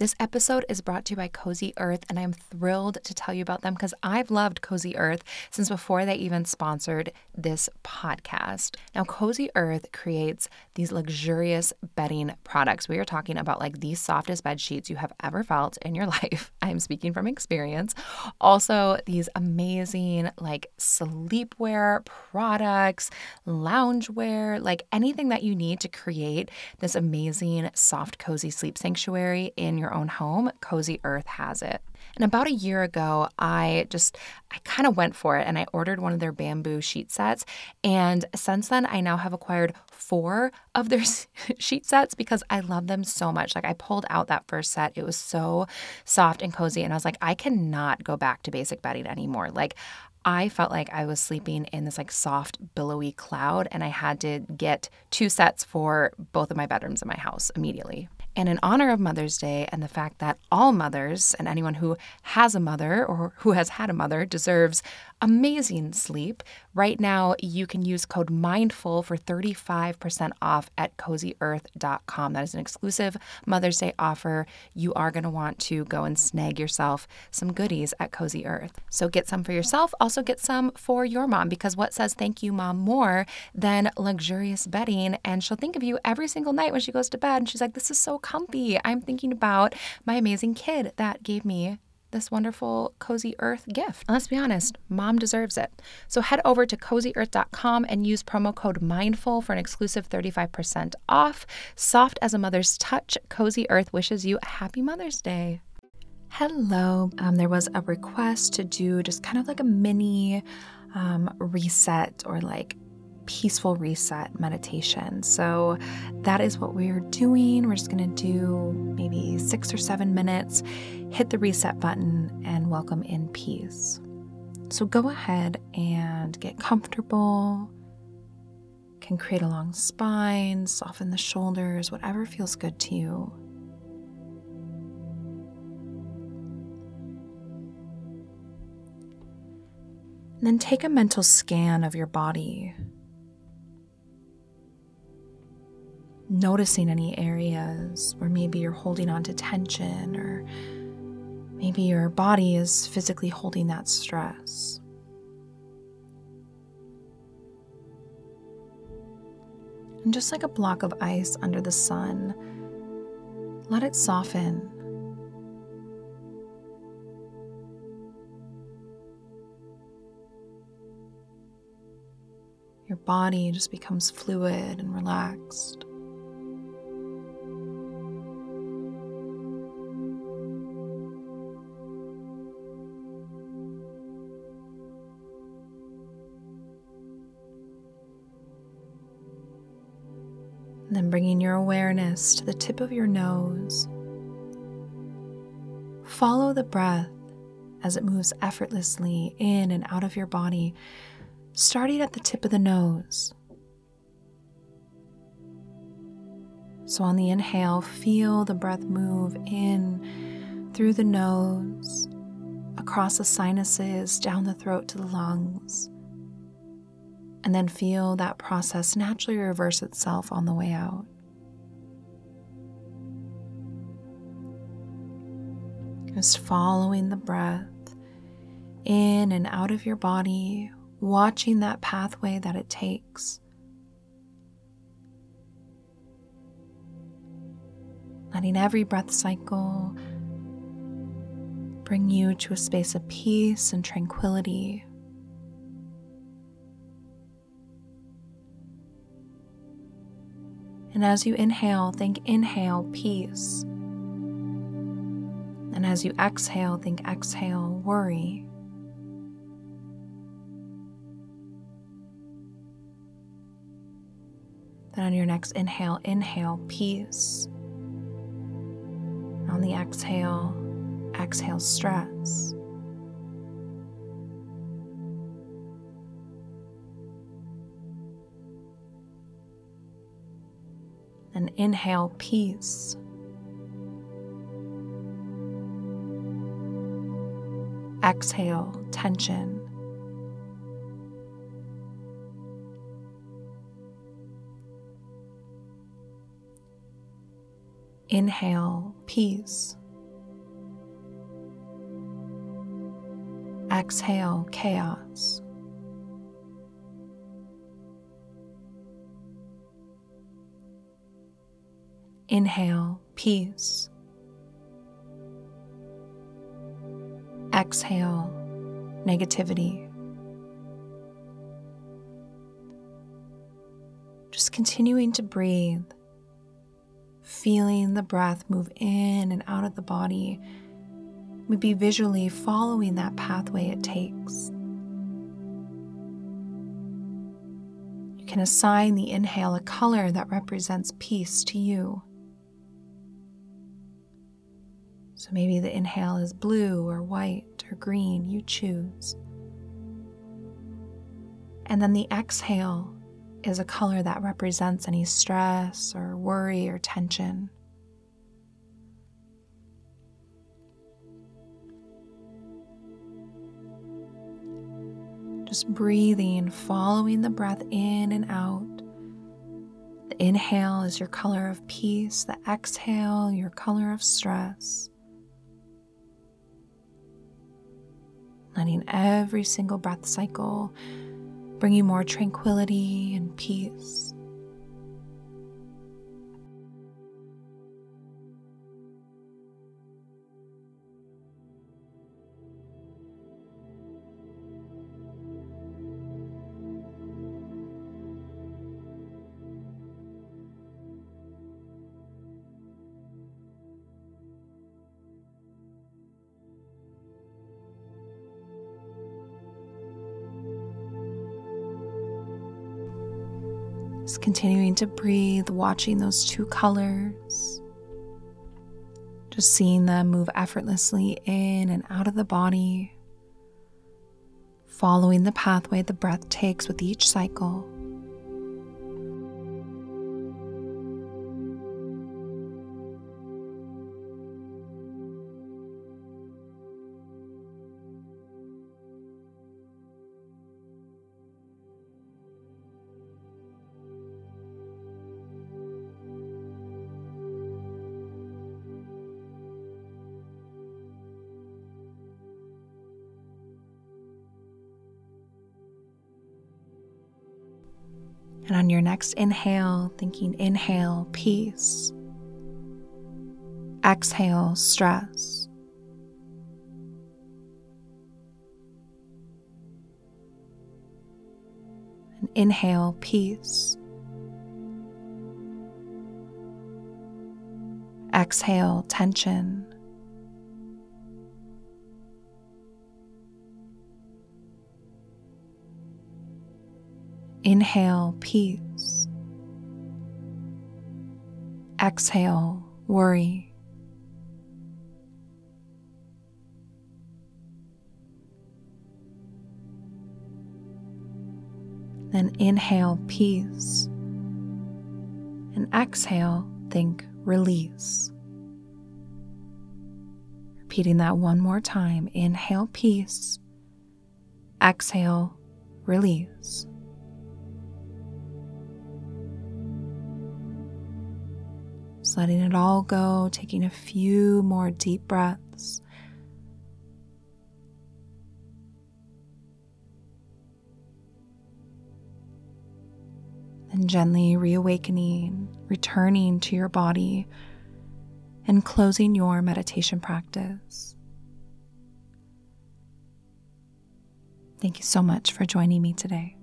This episode is brought to you by Cozy Earth, and I'm thrilled to tell you about them because I've loved Cozy Earth since before they even sponsored this podcast. Now, Cozy Earth creates these luxurious bedding products. We are talking about like the softest bed sheets you have ever felt in your life. I'm speaking from experience. Also, these amazing like sleepwear products, loungewear, like anything that you need to create this amazing, soft, cozy sleep sanctuary in your own home, Cozy Earth has it. And about a year ago, I kind of went for it and I ordered one of their bamboo sheet sets. And since then, I now have acquired 4 of their sheet sets because I love them so much. Like I pulled out that first set. It was so soft and cozy. And I was like, I cannot go back to basic bedding anymore. Like I felt like I was sleeping in this like soft, billowy cloud, and I had to get 2 sets for both of my bedrooms in my house immediately. And in honor of Mother's Day and the fact that all mothers and anyone who has a mother or who has had a mother deserves amazing sleep, right now you can use code MINDFUL for 35% off at CozyEarth.com. That is an exclusive Mother's Day offer. You are going to want to go and snag yourself some goodies at Cozy Earth. So get some for yourself, also get some for your mom, because what says thank you, mom, more than luxurious bedding? And she'll think of you every single night when she goes to bed. And she's like, this is so comfy. I'm thinking about my amazing kid that gave me this wonderful Cozy Earth gift. And let's be honest, mom deserves it. So head over to CozyEarth.com and use promo code MINDFUL for an exclusive 35% off. Soft as a mother's touch, Cozy Earth wishes you a happy Mother's Day. Hello. There was a request to do just kind of like a mini reset or like peaceful reset meditation. So that is what we're doing. We're just going to do maybe 6 or 7 minutes, hit the reset button, and welcome in peace. So go ahead and get comfortable. Can create a long spine, soften the shoulders, whatever feels good to you. And then take a mental scan of your body, noticing any areas where maybe you're holding on to tension or maybe your body is physically holding that stress. And just like a block of ice under the sun, let it soften. Your body just becomes fluid and relaxed. And then bringing your awareness to the tip of your nose. Follow the breath as it moves effortlessly in and out of your body, starting at the tip of the nose. So on the inhale, feel the breath move in through the nose, across the sinuses, down the throat to the lungs. And then feel that process naturally reverse itself on the way out. Just following the breath in and out of your body, watching that pathway that it takes. Letting every breath cycle bring you to a space of peace and tranquility. And as you inhale, think inhale, peace. And as you exhale, think exhale, worry. Then on your next inhale, inhale, peace. On the exhale, exhale, stress. And inhale, peace. Exhale, tension. Inhale, peace. exhale, chaos. Inhale, peace. Exhale, negativity. Just continuing to breathe, feeling the breath move in and out of the body, maybe visually following that pathway it takes. You can assign the inhale a color that represents peace to you. So maybe the inhale is blue or white or green, you choose. And then the exhale is a color that represents any stress or worry or tension. Just breathing, following the breath in and out. The inhale is your color of peace, the exhale, your color of stress. Letting every single breath cycle bring you more tranquility and peace. Just continuing to breathe, watching those two colors. Just seeing them move effortlessly in and out of the body. Following the pathway the breath takes with each cycle. And on your next inhale, thinking inhale, peace. Exhale, stress. And inhale, peace. Exhale, tension. Inhale, peace. Exhale, worry. Then inhale, peace. And exhale, think release. Repeating that one more time. Inhale, peace. Exhale, release. Just letting it all go, taking a few more deep breaths. And gently reawakening, returning to your body, and closing your meditation practice. Thank you so much for joining me today.